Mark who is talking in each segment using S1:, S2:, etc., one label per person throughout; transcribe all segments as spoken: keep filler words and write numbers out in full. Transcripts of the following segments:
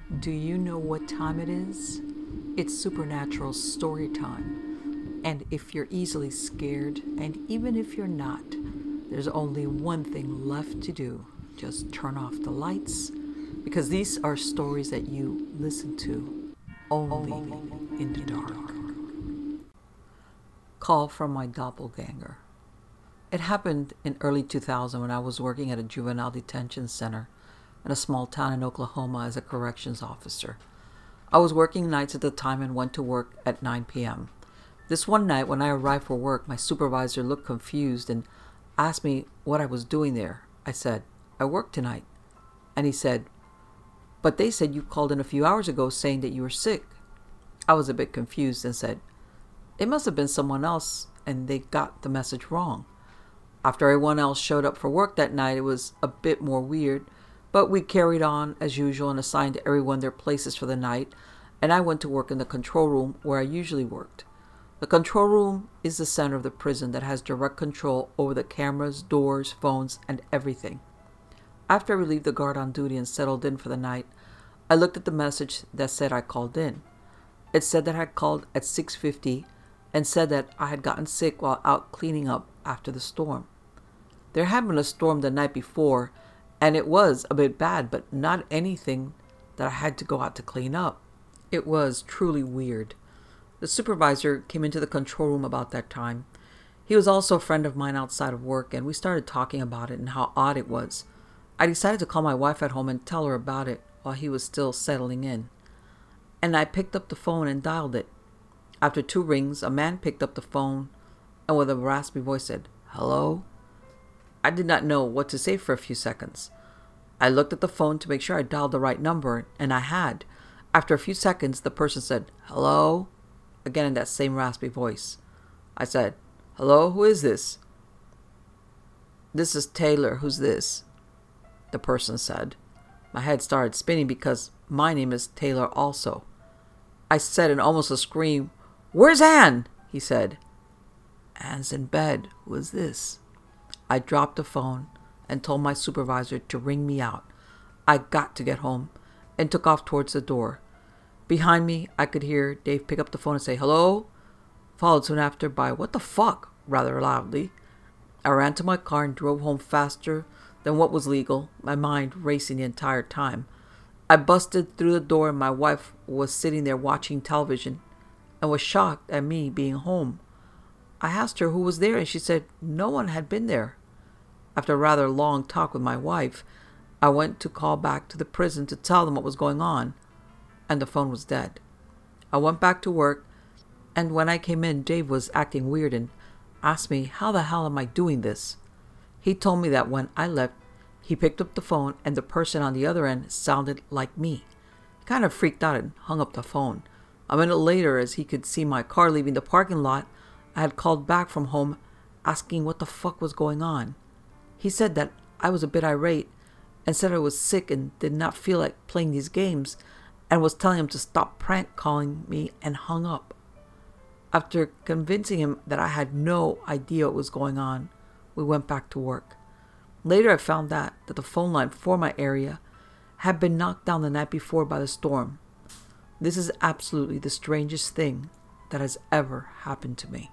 S1: Do you know what time it is? It's supernatural story time. And if you're easily scared, and even if you're not, there's only one thing left to do. Just turn off the lights, because these are stories that you listen to only in the dark. Call from my doppelganger. It happened in early two thousand when I was working at a juvenile detention center in a small town in Oklahoma as a corrections officer. I was working nights at the time and went to work at nine p.m. This one night when I arrived for work, my supervisor looked confused and asked me what I was doing there. I said, "I work tonight." And he said, "But they said you called in a few hours ago saying that you were sick." I was a bit confused and said, "It must have been someone else and they got the message wrong." After everyone else showed up for work that night, it was a bit more weird, but we carried on as usual and assigned everyone their places for the night, and I went to work in the control room where I usually worked. The control room is the center of the prison that has direct control over the cameras, doors, phones, and everything. After I relieved the guard on duty and settled in for the night, I looked at the message that said I called in. It said that I had called at six fifty and said that I had gotten sick while out cleaning up after the storm. There had been a storm the night before, and it was a bit bad, but not anything that I had to go out to clean up. It was truly weird. The supervisor came into the control room about that time. He was also a friend of mine outside of work, and we started talking about it and how odd it was. I decided to call my wife at home and tell her about it while he was still settling in. And I picked up the phone and dialed it. After two rings, a man picked up the phone and with a raspy voice said, "Hello?" I did not know what to say for a few seconds. I looked at the phone to make sure I dialed the right number, and I had. After a few seconds, the person said, "Hello?" again in that same raspy voice. I said, "Hello, who is this?" "This is Taylor, who's this?" the person said. My head started spinning because my name is Taylor also. I said in almost a scream, "Where's Ann?" He said, "Ann's in bed. Who is this?" I dropped the phone and told my supervisor to ring me out. I got to get home and took off towards the door. Behind me, I could hear Dave pick up the phone and say, "Hello?" followed soon after by, "What the fuck?" rather loudly. I ran to my car and drove home faster than what was legal, my mind racing the entire time. I busted through the door and my wife was sitting there watching television and was shocked at me being home. I asked her who was there and she said no one had been there. After a rather long talk with my wife, I went to call back to the prison to tell them what was going on, and the phone was dead. I went back to work, and when I came in, Dave was acting weird and asked me, "How the hell am I doing this?" He told me that when I left, he picked up the phone and the person on the other end sounded like me. He kind of freaked out and hung up the phone. A minute later, as he could see my car leaving the parking lot, I had called back from home asking what the fuck was going on. He said that I was a bit irate and said I was sick and did not feel like playing these games and was telling him to stop prank calling me and hung up. After convincing him that I had no idea what was going on, we went back to work. Later I found out that the phone line for my area had been knocked down the night before by the storm. This is absolutely the strangest thing that has ever happened to me.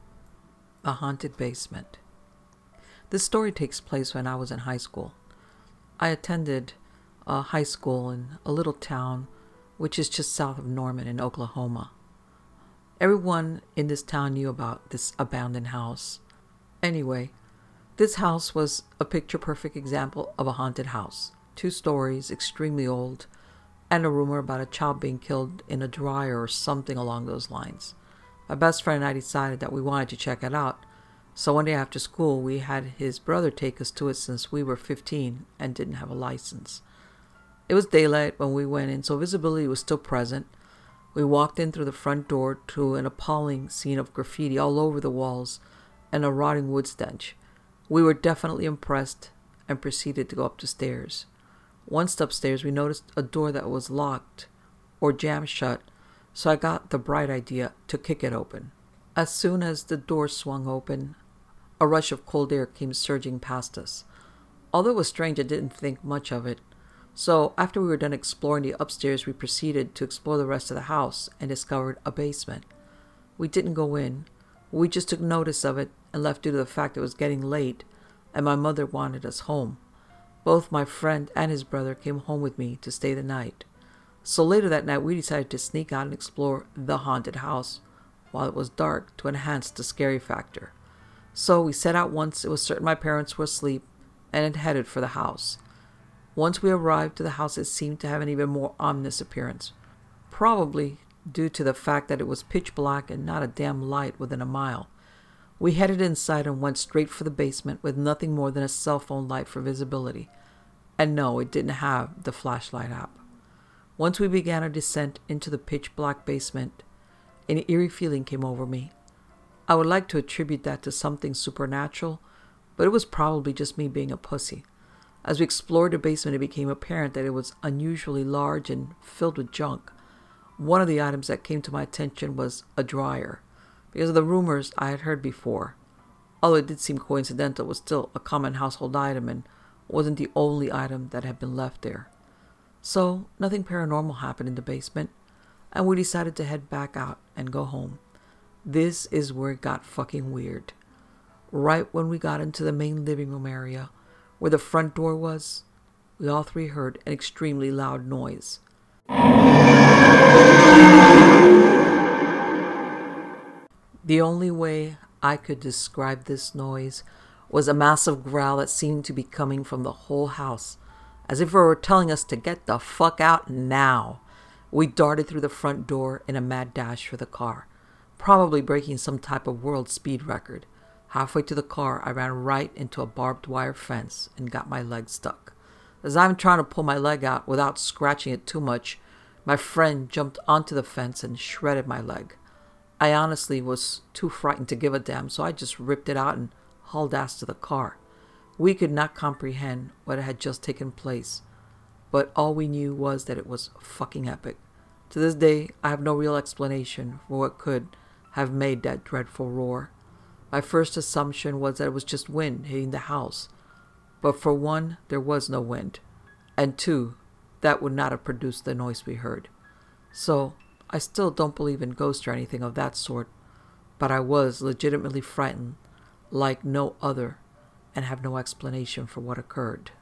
S1: A haunted basement. This story takes place when I was in high school. I attended a high school in a little town which is just south of Norman in Oklahoma. Everyone in this town knew about this abandoned house. Anyway, this house was a picture-perfect example of a haunted house. Two stories, extremely old, and a rumor about a child being killed in a dryer or something along those lines. My best friend and I decided that we wanted to check it out, so one day after school we had his brother take us to it since we were fifteen and didn't have a license. It was daylight when we went in, so visibility was still present. We walked in through the front door to an appalling scene of graffiti all over the walls and a rotting wood stench. We were definitely impressed and proceeded to go up the stairs. Once upstairs, we noticed a door that was locked or jammed shut, so I got the bright idea to kick it open. As soon as the door swung open, a rush of cold air came surging past us. Although it was strange, I didn't think much of it. So after we were done exploring the upstairs, we proceeded to explore the rest of the house and discovered a basement. We didn't go in. We just took notice of it and left due to the fact it was getting late and my mother wanted us home. Both my friend and his brother came home with me to stay the night. So later that night, we decided to sneak out and explore the haunted house while it was dark to enhance the scary factor. So we set out once it was certain my parents were asleep and had headed for the house. Once we arrived to the house, it seemed to have an even more ominous appearance, probably due to the fact that it was pitch black and not a damn light within a mile. We headed inside and went straight for the basement with nothing more than a cell phone light for visibility. And no, it didn't have the flashlight app. Once we began our descent into the pitch black basement, an eerie feeling came over me. I would like to attribute that to something supernatural, but it was probably just me being a pussy. As we explored the basement, it became apparent that it was unusually large and filled with junk. One of the items that came to my attention was a dryer, because of the rumors I had heard before. Although it did seem coincidental, it was still a common household item and wasn't the only item that had been left there. So, nothing paranormal happened in the basement, and we decided to head back out and go home. This is where it got fucking weird. Right when we got into the main living room area, where the front door was, we all three heard an extremely loud noise. The only way I could describe this noise was a massive growl that seemed to be coming from the whole house, as if it were telling us to get the fuck out now. We darted through the front door in a mad dash for the car, probably breaking some type of world speed record. Halfway to the car, I ran right into a barbed wire fence and got my leg stuck. As I'm trying to pull my leg out without scratching it too much, my friend jumped onto the fence and shredded my leg. I honestly was too frightened to give a damn, so I just ripped it out and hauled ass to the car. We could not comprehend what had just taken place, but all we knew was that it was fucking epic. To this day, I have no real explanation for what could have made that dreadful roar. My first assumption was that it was just wind hitting the house, but for one, there was no wind, and two, that would not have produced the noise we heard. So, I still don't believe in ghosts or anything of that sort, but I was legitimately frightened like no other and have no explanation for what occurred.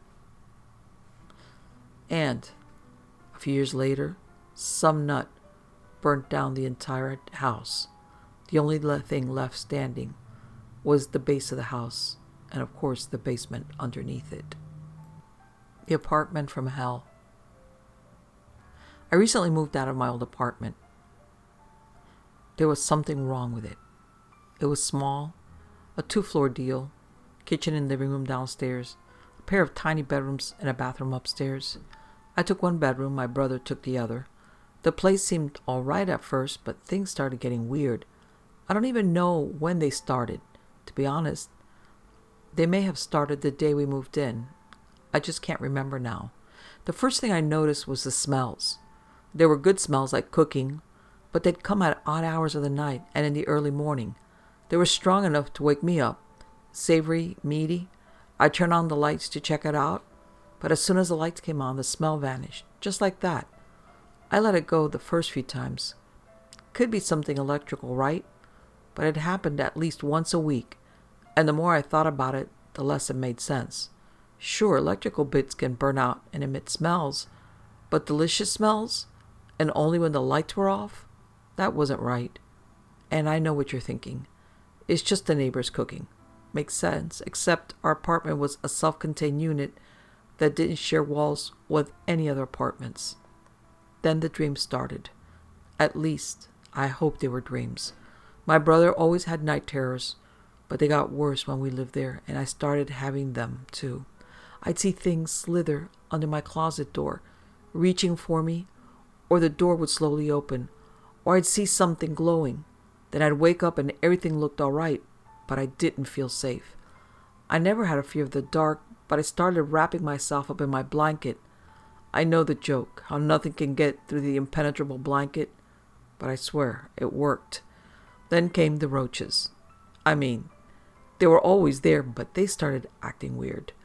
S1: And a few years later, some nut burnt down the entire house. The only le- thing left standing was the base of the house and, of course, the basement underneath it. The apartment from hell. I recently moved out of my old apartment. There was something wrong with it. It was small, a two-floor deal, kitchen and living room downstairs, a pair of tiny bedrooms and a bathroom upstairs. I took one bedroom, my brother took the other. The place seemed all right at first, but things started getting weird. I don't even know when they started. To be honest, they may have started the day we moved in. I just can't remember now. The first thing I noticed was the smells. There were good smells like cooking, but they'd come at odd hours of the night and in the early morning. They were strong enough to wake me up. Savory, meaty. I turned on the lights to check it out, but as soon as the lights came on, the smell vanished, just like that. I let it go the first few times. Could be something electrical, right? But it happened at least once a week, and the more I thought about it, the less it made sense. Sure, electrical bits can burn out and emit smells, but delicious smells, and only when the lights were off? That wasn't right. And I know what you're thinking. It's just the neighbors cooking. Makes sense, except our apartment was a self-contained unit that didn't share walls with any other apartments. Then the dreams started. At least, I hope they were dreams. My brother always had night terrors, but they got worse when we lived there, and I started having them too. I'd see things slither under my closet door, reaching for me, or the door would slowly open, or I'd see something glowing. Then I'd wake up and everything looked all right, but I didn't feel safe. I never had a fear of the dark, but I started wrapping myself up in my blanket. I know the joke, how nothing can get through the impenetrable blanket, but I swear it worked. Then came the roaches. I mean, they were always there, but they started acting weird.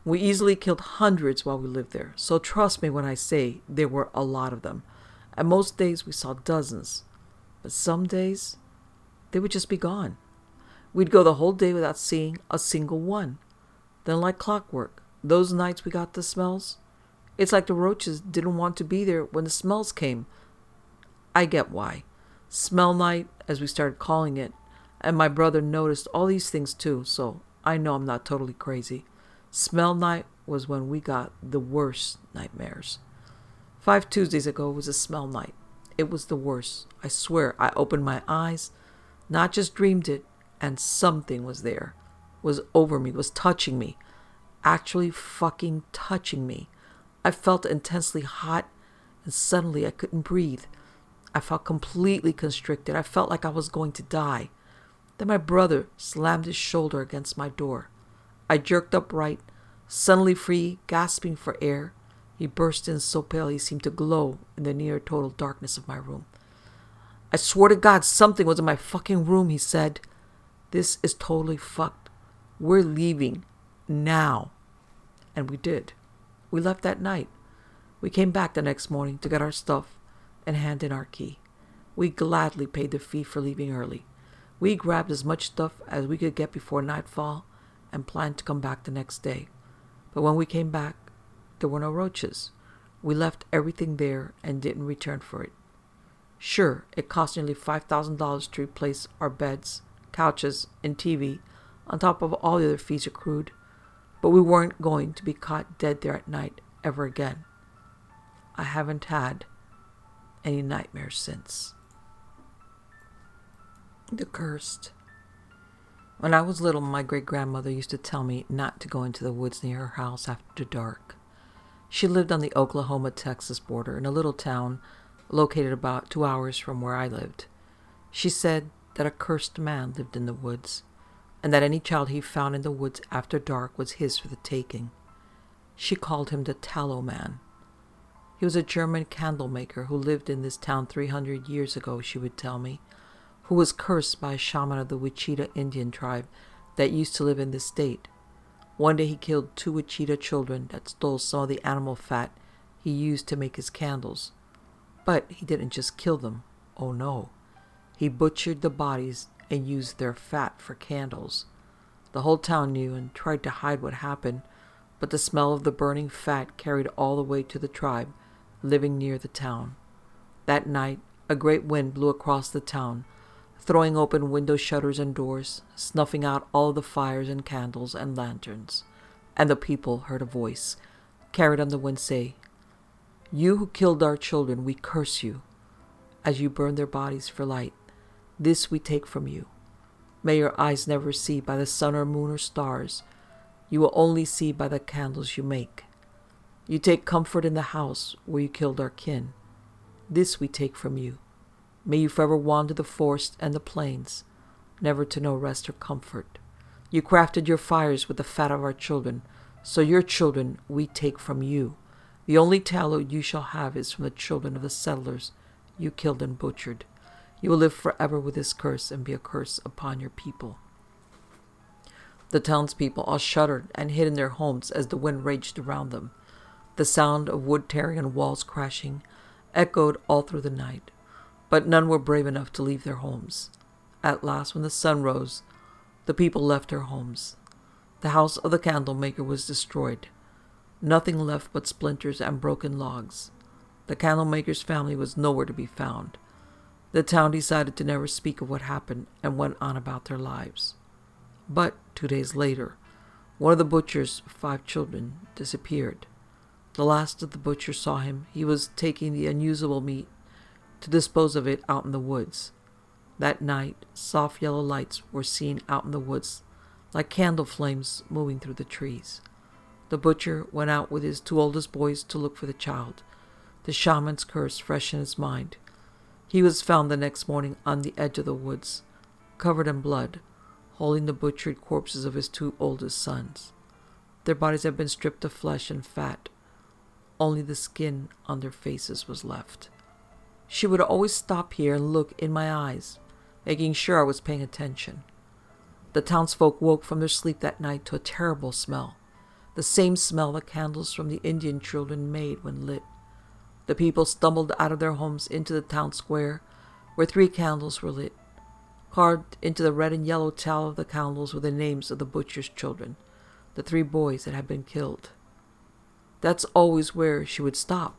S1: We easily killed hundreds while we lived there, so trust me when I say there were a lot of them. And most days we saw dozens, but some days they would just be gone. We'd go the whole day without seeing a single one. Then like clockwork, those nights we got the smells, it's like the roaches didn't want to be there when the smells came. I get why. Smell night, as we started calling it, and my brother noticed all these things too, so I know I'm not totally crazy. Smell night was when we got the worst nightmares. Five Tuesdays ago was a smell night. It was the worst. I swear I opened my eyes, not just dreamed it, and something was there, was over me, was touching me, actually fucking touching me. I felt intensely hot, and suddenly I couldn't breathe. I felt completely constricted. I felt like I was going to die. Then my brother slammed his shoulder against my door. I jerked upright, suddenly free, gasping for air. He burst in so pale he seemed to glow in the near total darkness of my room. I swore to God something was in my fucking room, he said. This is totally fucked. We're leaving now. And we did. We left that night. We came back the next morning to get our stuff and hand in our key. We gladly paid the fee for leaving early. We grabbed as much stuff as we could get before nightfall and planned to come back the next day. But when we came back, there were no roaches. We left everything there and didn't return for it. Sure, it cost nearly five thousand dollars to replace our beds, couches, and T V, on top of all the other fees accrued, but we weren't going to be caught dead there at night ever again. I haven't had any nightmares since. The Cursed. When I was little, my great-grandmother used to tell me not to go into the woods near her house after dark. She lived on the Oklahoma-Texas border in a little town located about two hours from where I lived. She said that a cursed man lived in the woods, and that any child he found in the woods after dark was his for the taking. She called him the Tallow Man. He was a German candle maker who lived in this town three hundred years ago, she would tell me, who was cursed by a shaman of the Wichita Indian tribe that used to live in this state. One day he killed two Wichita children that stole some of the animal fat he used to make his candles. But he didn't just kill them. Oh no. He butchered the bodies and used their fat for candles. The whole town knew and tried to hide what happened, but the smell of the burning fat carried all the way to the tribe living near the town. That night, a great wind blew across the town, throwing open window shutters and doors, snuffing out all the fires and candles and lanterns. And the people heard a voice, carried on the wind, say, "You who killed our children, we curse you. As you burn their bodies for light, this we take from you. May your eyes never see by the sun or moon or stars. You will only see by the candles you make. You take comfort in the house where you killed our kin. This we take from you. May you forever wander the forest and the plains, never to know rest or comfort. You crafted your fires with the fat of our children, so your children we take from you. The only tallow you shall have is from the children of the settlers you killed and butchered. You will live forever with this curse and be a curse upon your people." The townspeople all shuddered and hid in their homes as the wind raged around them. The sound of wood tearing and walls crashing echoed all through the night, but none were brave enough to leave their homes. At last, when the sun rose, the people left their homes. The house of the candle maker was destroyed. Nothing left but splinters and broken logs. The candle maker's family was nowhere to be found. The town decided to never speak of what happened and went on about their lives. But two days later, one of the butcher's five children disappeared. The last of the butcher saw him. He was taking the unusable meat to dispose of it out in the woods. That night, soft yellow lights were seen out in the woods, like candle flames moving through the trees. The butcher went out with his two oldest boys to look for the child, the shaman's curse fresh in his mind. He was found the next morning on the edge of the woods, covered in blood, holding the butchered corpses of his two oldest sons. Their bodies had been stripped of flesh and fat. Only the skin on their faces was left. She would always stop here and look in my eyes, making sure I was paying attention. The townsfolk woke from their sleep that night to a terrible smell. the same smell the candles from the Indian children made when lit. The people stumbled out of their homes into the town square, where three candles were lit. Carved into the red and yellow tallow of the candles were the names of the butcher's children, the three boys that had been killed. That's always where she would stop.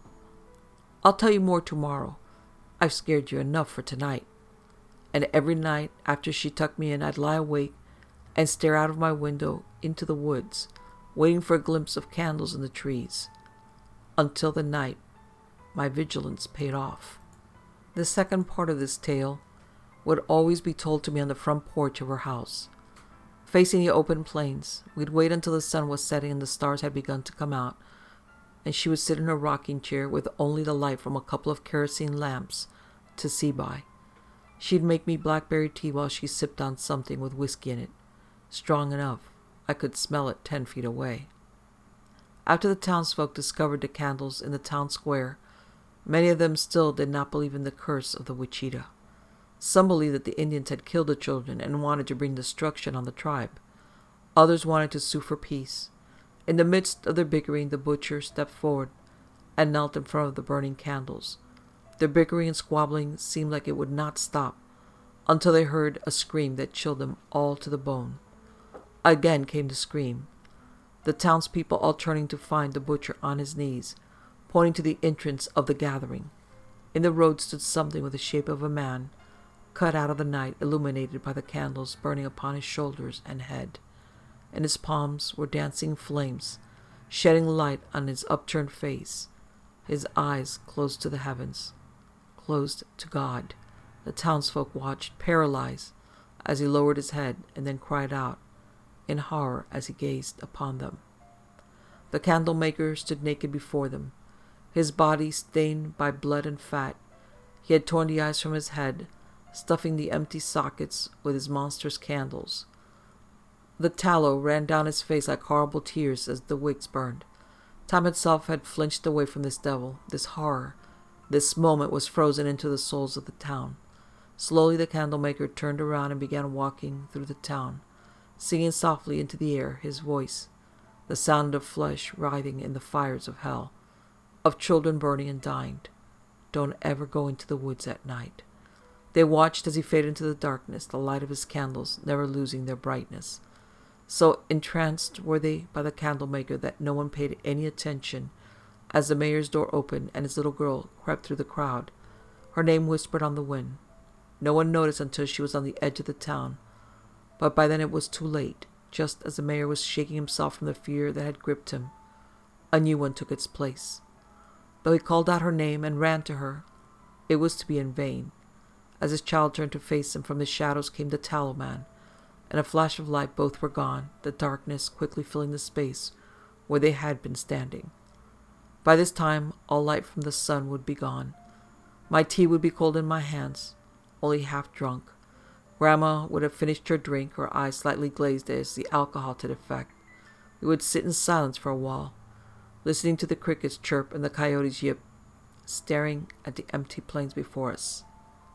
S1: I'll tell you more tomorrow. I've scared you enough for tonight. And every night after she tucked me in, I'd lie awake and stare out of my window into the woods, waiting for a glimpse of candles in the trees. Until the night, my vigilance paid off. The second part of this tale would always be told to me on the front porch of her house. Facing the open plains, we'd wait until the sun was setting and the stars had begun to come out, and she would sit in her rocking chair with only the light from a couple of kerosene lamps to see by. She'd make me blackberry tea while she sipped on something with whiskey in it, strong enough I could smell it ten feet away. After the townsfolk discovered the candles in the town square, many of them still did not believe in the curse of the Wichita. Some believed that the Indians had killed the children and wanted to bring destruction on the tribe. Others wanted to sue for peace. In the midst of their bickering, the butcher stepped forward and knelt in front of the burning candles. Their bickering and squabbling seemed like it would not stop until they heard a scream that chilled them all to the bone. Again came the scream, the townspeople all turning to find the butcher on his knees, pointing to the entrance of the gathering. In the road stood something with the shape of a man, cut out of the night, illuminated by the candles burning upon his shoulders and head. In his palms were dancing flames, shedding light on his upturned face, his eyes closed to the heavens, closed to God. The townsfolk watched, paralyzed, as he lowered his head and then cried out in horror as he gazed upon them. The candle maker stood naked before them, his body stained by blood and fat. He had torn the eyes from his head, stuffing the empty sockets with his monstrous candles. The tallow ran down his face like horrible tears as the wicks burned. Time itself had flinched away from this devil, this horror. This moment was frozen into the souls of the town. Slowly the candlemaker turned around and began walking through the town, singing softly into the air, his voice, the sound of flesh writhing in the fires of hell, of children burning and dying. Don't ever go into the woods at night. They watched as he faded into the darkness, the light of his candles never losing their brightness. So entranced were they by the candlemaker that no one paid any attention as the mayor's door opened and his little girl crept through the crowd, her name whispered on the wind. No one noticed until she was on the edge of the town, but by then it was too late. Just as the mayor was shaking himself from the fear that had gripped him, a new one took its place. Though he called out her name and ran to her, it was to be in vain. As his child turned to face him, from the shadows came the tallow man. In a flash of light both were gone, the darkness quickly filling the space where they had been standing. By this time, all light from the sun would be gone. My tea would be cold in my hands, only half drunk. Grandma would have finished her drink, her eyes slightly glazed as the alcohol took effect. We would sit in silence for a while, listening to the crickets chirp and the coyotes yip, staring at the empty plains before us.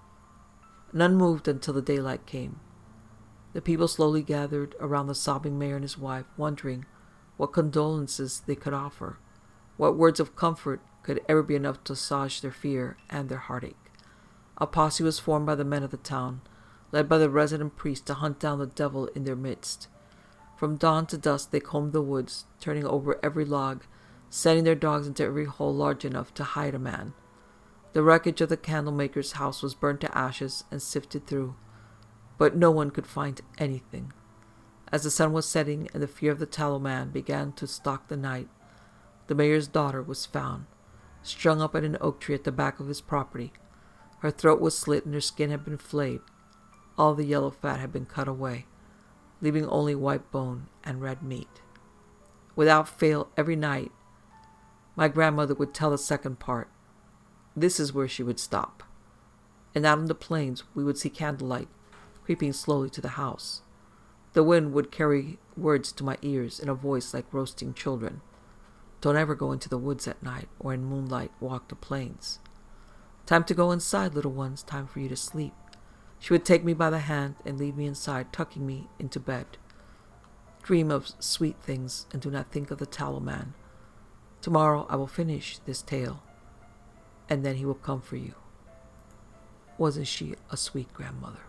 S1: None moved until the daylight came. The people slowly gathered around the sobbing mayor and his wife, wondering what condolences they could offer, what words of comfort could ever be enough to assuage their fear and their heartache. A posse was formed by the men of the town, led by the resident priest, to hunt down the devil in their midst. From dawn to dusk they combed the woods, turning over every log, sending their dogs into every hole large enough to hide a man. The wreckage of the candlemaker's house was burned to ashes and sifted through, but no one could find anything. As the sun was setting and the fear of the tallow man began to stalk the night, the mayor's daughter was found, strung up at an oak tree at the back of his property. Her throat was slit and her skin had been flayed. All the yellow fat had been cut away, leaving only white bone and red meat. Without fail, every night, my grandmother would tell the second part. This is where she would stop. And out on the plains we would see candlelight creeping slowly to the house. The wind would carry words to my ears in a voice like roasting children. Don't ever go into the woods at night or in moonlight walk the plains. Time to go inside, little ones, time for you to sleep. She would take me by the hand and lead me inside, tucking me into bed. Dream of sweet things and do not think of the tallow man. Tomorrow I will finish this tale, and then he will come for you. Wasn't she a sweet grandmother?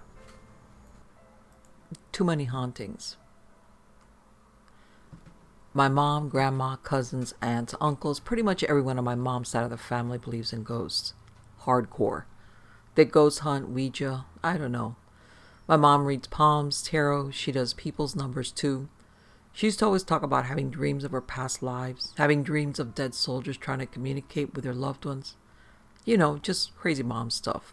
S1: Too many hauntings. My mom, grandma, cousins, aunts, uncles, pretty much everyone on my mom's side of the family believes in ghosts. Hardcore. They ghost hunt, Ouija, I don't know. My mom reads palms, tarot, she does people's numbers too. She used to always talk about having dreams of her past lives, having dreams of dead soldiers trying to communicate with their loved ones. You know, just crazy mom stuff.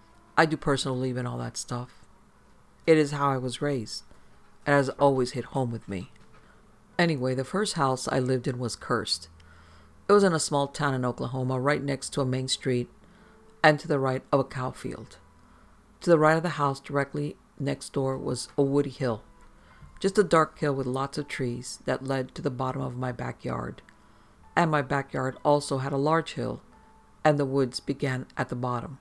S1: I do personally believe in all that stuff. It is how I was raised. It has always hit home with me. Anyway, the first house I lived in was cursed. It was in a small town in Oklahoma, right next to a main street, and to the right of a cow field. To the right of the house, directly next door, was a woody hill. Just a dark hill with lots of trees that led to the bottom of my backyard. And my backyard also had a large hill, and the woods began at the bottom.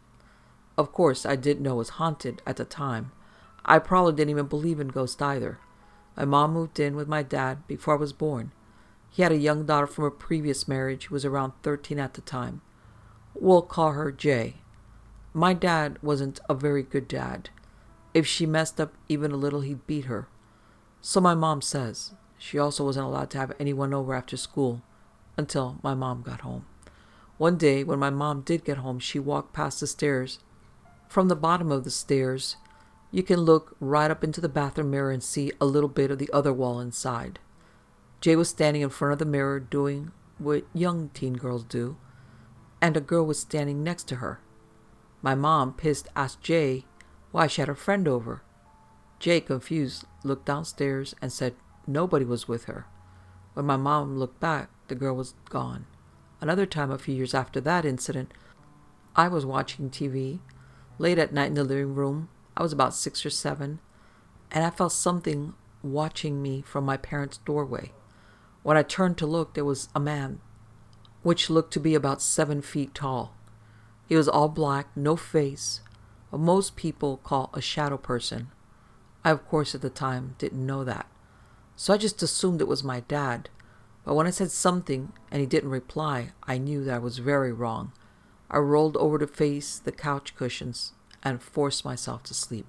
S1: Of course, I didn't know it was haunted at the time. I probably didn't even believe in ghosts either. My mom moved in with my dad before I was born. He had a young daughter from a previous marriage who was around thirteen at the time. We'll call her Jay. My dad wasn't a very good dad. If she messed up even a little, he'd beat her. So my mom says. She also wasn't allowed to have anyone over after school until my mom got home. One day, when my mom did get home, she walked past the stairs. From the bottom of the stairs, you can look right up into the bathroom mirror and see a little bit of the other wall inside. Jay was standing in front of the mirror doing what young teen girls do, and a girl was standing next to her. My mom, pissed, asked Jay why she had a friend over. Jay, confused, looked downstairs and said nobody was with her. When my mom looked back, the girl was gone. Another time, a few years after that incident, I was watching T V late at night in the living room. I was about six or seven, and I felt something watching me from my parents' doorway. When I turned to look, there was a man, which looked to be about seven feet tall. He was all black, no face, what most people call a shadow person. I, of course, at the time didn't know that, so I just assumed it was my dad. But when I said something and he didn't reply, I knew that I was very wrong. I rolled over to face the couch cushions and forced myself to sleep.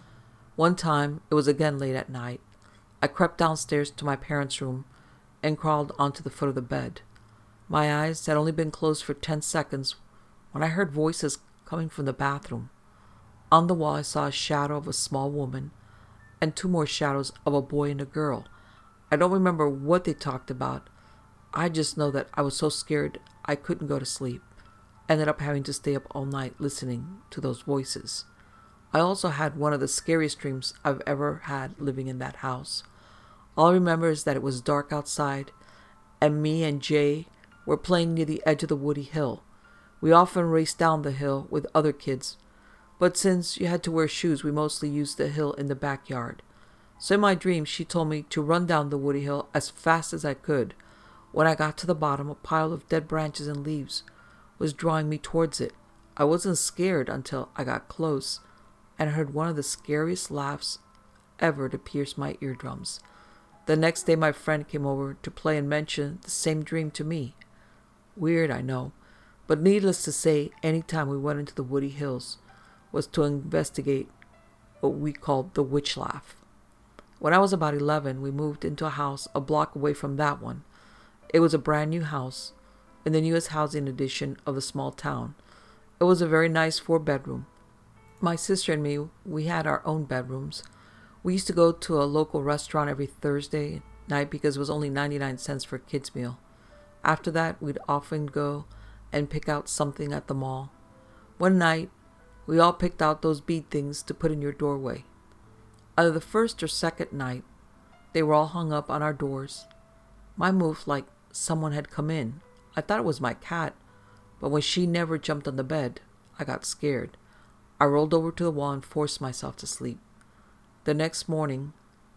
S1: One time, it was again late at night. I crept downstairs to my parents' room and crawled onto the foot of the bed. My eyes had only been closed for ten seconds when I heard voices coming from the bathroom. On the wall, I saw a shadow of a small woman and two more shadows of a boy and a girl. I don't remember what they talked about. I just know that I was so scared I couldn't go to sleep. Ended up having to stay up all night listening to those voices. I also had one of the scariest dreams I've ever had living in that house. All I remember is that it was dark outside, and me and Jay were playing near the edge of the woody hill. We often raced down the hill with other kids, but since you had to wear shoes, we mostly used the hill in the backyard. So in my dream, she told me to run down the woody hill as fast as I could. When I got to the bottom, a pile of dead branches and leaves was drawing me towards it. I wasn't scared until I got close and heard one of the scariest laughs ever to pierce my eardrums. The next day, my friend came over to play and mentioned the same dream to me. Weird, I know, but needless to say, any time we went into the woody hills was to investigate what we called the witch laugh. When I was about eleven, we moved into a house a block away from that one. It was a brand new house in the newest housing addition of the small town. It was a very nice four-bedroom. My sister and me, we had our own bedrooms. We used to go to a local restaurant every Thursday night because it was only ninety-nine cents for a kid's meal. After that, we'd often go and pick out something at the mall. One night, we all picked out those bead things to put in your doorway. Either the first or second night, they were all hung up on our doors. Mine moved like someone had come in. I thought it was my cat, but when she never jumped on the bed, I got scared. I rolled over to the wall and forced myself to sleep. The next morning,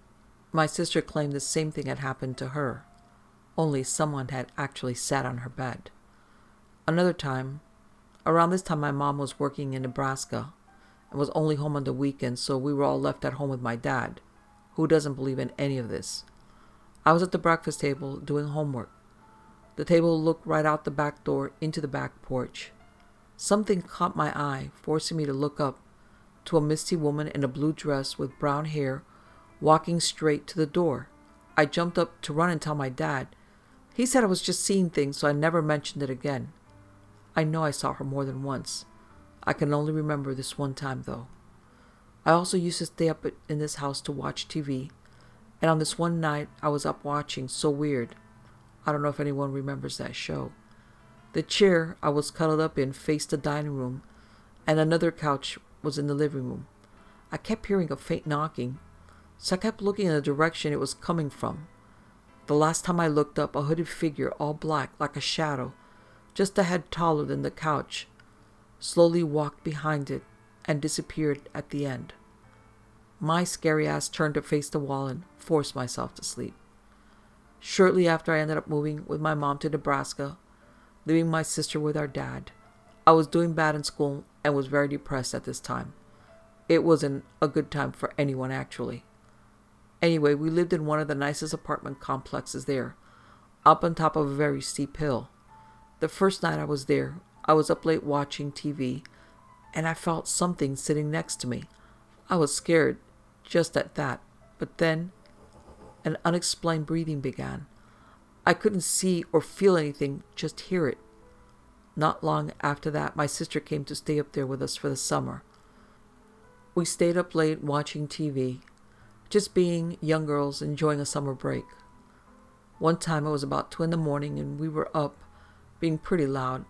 S1: my sister claimed the same thing had happened to her, only someone had actually sat on her bed. Another time, around this time my mom was working in Nebraska and was only home on the weekends, so we were all left at home with my dad, who doesn't believe in any of this. I was at the breakfast table doing homework. The table looked right out the back door into the back porch. Something caught my eye, forcing me to look up to a misty woman in a blue dress with brown hair walking straight to the door. I jumped up to run and tell my dad. He said I was just seeing things, so I never mentioned it again. I know I saw her more than once. I can only remember this one time, though. I also used to stay up in this house to watch T V, and on this one night I was up watching So Weird. I don't know if anyone remembers that show. The chair I was cuddled up in faced the dining room, and another couch was in the living room. I kept hearing a faint knocking, so I kept looking in the direction it was coming from. The last time I looked up, a hooded figure, all black, like a shadow, just a head taller than the couch, slowly walked behind it and disappeared at the end. My scary ass turned to face the wall and forced myself to sleep. Shortly after, I ended up moving with my mom to Nebraska, leaving my sister with our dad. I was doing bad in school and was very depressed at this time. It wasn't a good time for anyone, actually. Anyway, we lived in one of the nicest apartment complexes there, up on top of a very steep hill. The first night I was there, I was up late watching T V, and I felt something sitting next to me. I was scared, just at that, but then an unexplained breathing began. I couldn't see or feel anything, just hear it. Not long after that, my sister came to stay up there with us for the summer. We stayed up late watching T V, just being young girls enjoying a summer break. One time it was about two in the morning and we were up, being pretty loud.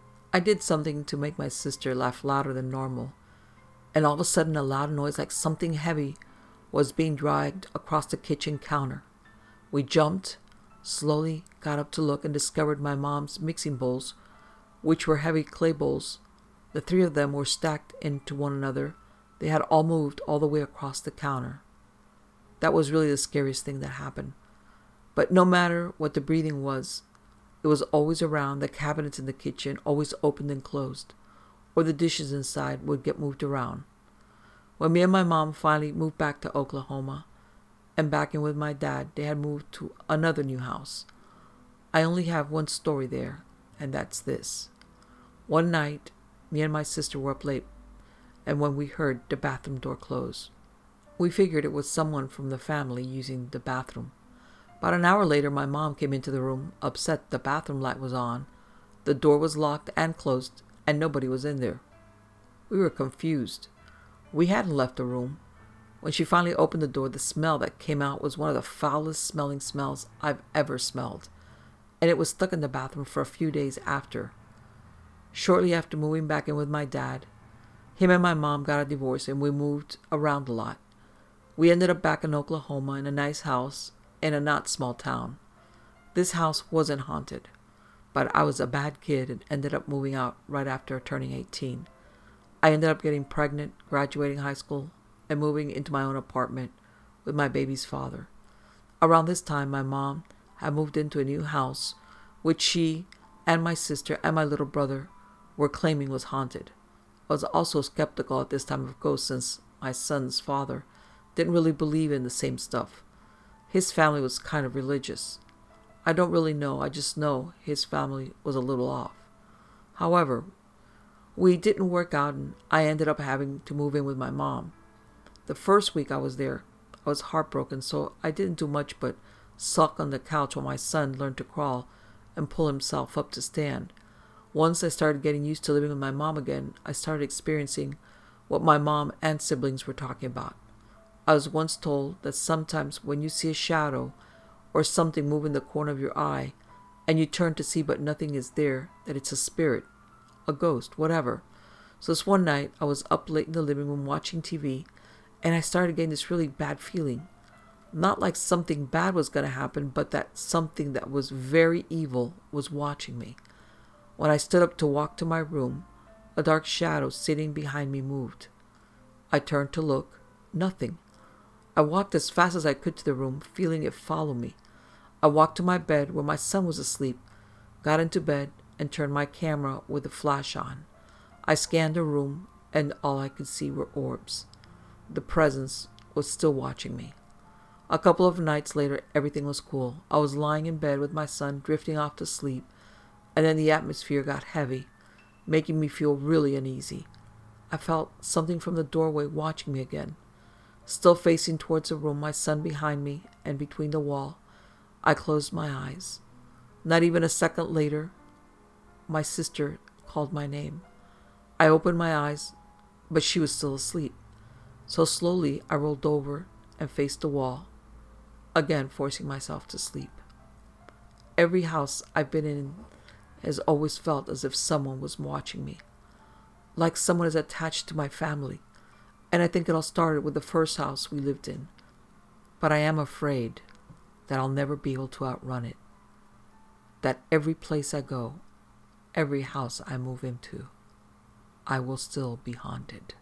S1: I did something to make my sister laugh louder than normal, and all of a sudden a loud noise like something heavy was being dragged across the kitchen counter. We jumped, slowly got up to look, and discovered my mom's mixing bowls, which were heavy clay bowls. The three of them were stacked into one another. They had all moved all the way across the counter. That was really the scariest thing that happened. But no matter what the breathing was, it was always around. The cabinets in the kitchen always opened and closed, or the dishes inside would get moved around. When me and my mom finally moved back to Oklahoma and back in with my dad, they had moved to another new house. I only have one story there, and that's this. One night, me and my sister were up late, and when we heard the bathroom door close, we figured it was someone from the family using the bathroom. About an hour later, my mom came into the room, upset the bathroom light was on, the door was locked and closed, and nobody was in there. We were confused. We hadn't left the room. When she finally opened the door, the smell that came out was one of the foulest smelling smells I've ever smelled, and it was stuck in the bathroom for a few days after. Shortly after moving back in with my dad, him and my mom got a divorce and we moved around a lot. We ended up back in Oklahoma in a nice house in a not small town. This house wasn't haunted, but I was a bad kid and ended up moving out right after turning eighteen. I ended up getting pregnant, graduating high school, and moving into my own apartment with my baby's father. Around this time, my mom had moved into a new house, which she and my sister and my little brother were claiming was haunted. I was also skeptical at this time of ghosts, since my son's father didn't really believe in the same stuff. His family was kind of religious. I don't really know, I just know his family was a little off. However, we didn't work out and I ended up having to move in with my mom. The first week I was there, I was heartbroken, so I didn't do much but sulk on the couch while my son learned to crawl and pull himself up to stand. Once I started getting used to living with my mom again, I started experiencing what my mom and siblings were talking about. I was once told that sometimes when you see a shadow or something move in the corner of your eye and you turn to see but nothing is there, that it's a spirit, a ghost, whatever. So this one night, I was up late in the living room watching T V, and I started getting this really bad feeling. Not like something bad was going to happen, but that something that was very evil was watching me. When I stood up to walk to my room, a dark shadow sitting behind me moved. I turned to look. Nothing. I walked as fast as I could to the room, feeling it follow me. I walked to my bed where my son was asleep, got into bed, and turned my camera with the flash on. I scanned the room, and all I could see were orbs. The presence was still watching me. A couple of nights later, everything was cool. I was lying in bed with my son, drifting off to sleep, and then the atmosphere got heavy, making me feel really uneasy. I felt something from the doorway watching me again. Still facing towards the room, my son behind me and between the wall, I closed my eyes. Not even a second later, my sister called my name. I opened my eyes, but she was still asleep. So slowly, I rolled over and faced the wall, again forcing myself to sleep. Every house I've been in has always felt as if someone was watching me, like someone is attached to my family, and I think it all started with the first house we lived in. But I am afraid that I'll never be able to outrun it, that every place I go, every house I move into, I will still be haunted.